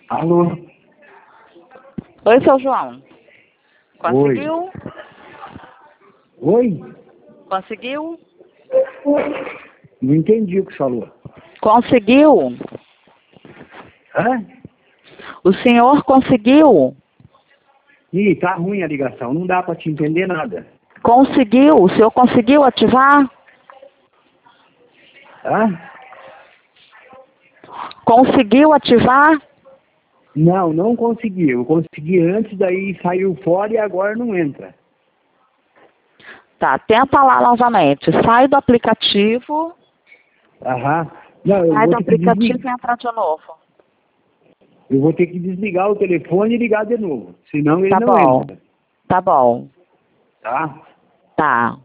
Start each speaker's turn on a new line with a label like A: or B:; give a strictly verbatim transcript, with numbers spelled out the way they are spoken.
A: Alô?
B: Oi, seu João. Conseguiu?
A: Oi?
B: Conseguiu?
A: Não entendi o que você falou.
B: Conseguiu?
A: Hã?
B: O senhor conseguiu?
A: Ih, tá ruim a ligação, não dá pra te entender nada.
B: Conseguiu? O senhor conseguiu ativar?
A: Hã?
B: Conseguiu ativar?
A: Não, não consegui. Eu consegui antes, daí saiu fora e agora não entra.
B: Tá, tenta lá novamente. Sai do aplicativo.
A: Aham. Não, eu
B: Sai
A: vou
B: do
A: ter que
B: aplicativo e
A: desligar.
B: entra de novo.
A: Eu vou ter que desligar o telefone e ligar de novo. Senão ele
B: Tá
A: não
B: bom.
A: entra.
B: Tá bom.
A: Tá?
B: Tá.